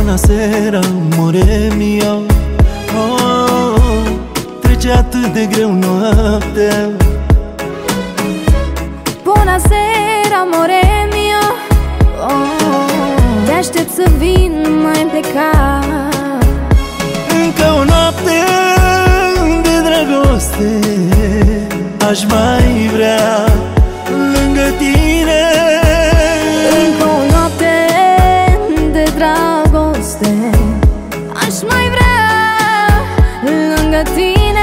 Buonasera, amore mio. Oh, trece atât de greu noaptea. Buonasera, amore mio. Oh, te aștept să vin, nu mai pleca. Încă o noapte de dragoste aș mai vrea lângă tine. Încă o noapte de dragoste aș mai vrea lângă tine.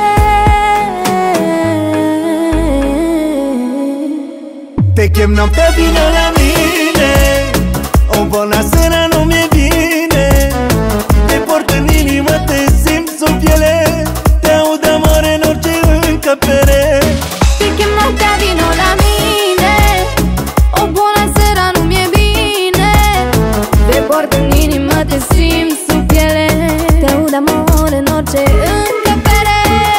Te chem noaptea, vino la mine. O buonasera nu mi-e bine. Te port în inimă, te simt sub piele. Te aud, amore, în orice încăpere. Te chem noaptea, vino la mine. O buonasera nu mi-e bine. Te port în inimă, te simt sub piele. Te aud, amore, în orice încăpere.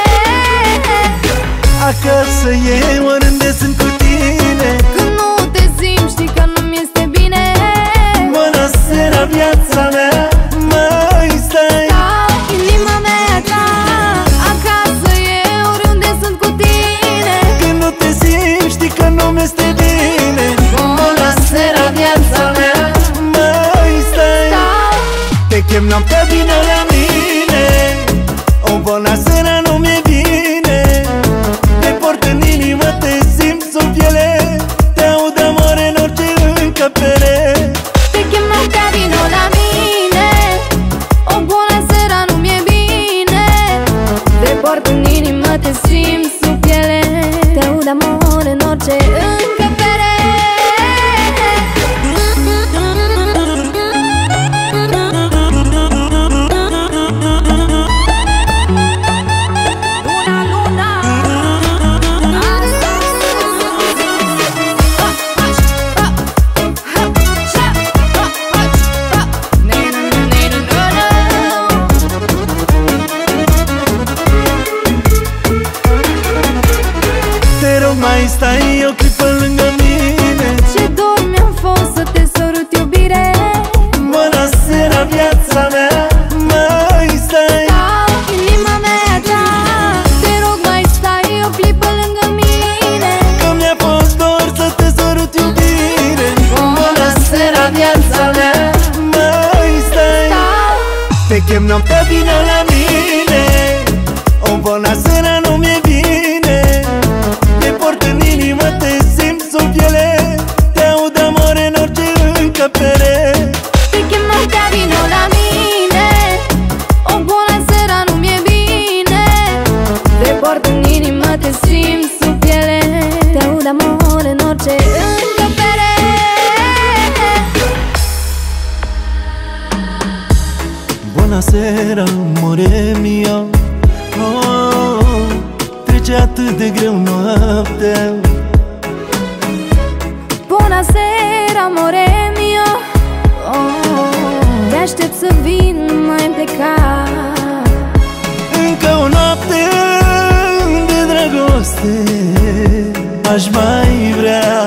Acasă e oriunde sunt cu tine. Când nu te simți, știi că nu-mi este bine. Buonasera, viața mea, mai stai. Stau, inima mea ta. Acasă e oriunde sunt cu tine. Când nu te simți, știi că nu-mi este bine. Buonasera, viața mea, mai stai. Stau, Te chem noaptea, vino la mine. O buonasera nu mi-e bine. Te port în inimă, te simt sub piele. Te aud, amore, în orice încăpere. te chem noaptea, vino la mine. O buonasera nu mi-e bine. Te port în inimă, te simt sub piele. Te aud, amore, în orice încăpere. Te rog, mai stai o clipă lângă mine. Ce dor mi-a fost să te sărut, iubire. Buonasera, viața mea, mai stai. Stau, inima mea ta. Te rog, mai stai o clipă lângă mine. Că mi-a fost dor să te sărut, iubire. Buonasera, viața mea, mai stai. Stau, Te chem noaptea, vino la mine. O buonasera nu mi-e bine. Te port în inimă, te simt sub piele. Te aud, amore, în orice încăpere. te chem noaptea, vino la mine. O buonasera nu mi-e bine. Te port în inimă, te simt sub piele. Te aud, amore, în orice încăpere. Buonasera, amore mio. Oh, trece atât de greu noaptea. Buonasera, amore mio. Oh, te aștept să vin, nu mai pleca. Încă o noapte de dragoste aș mai vrea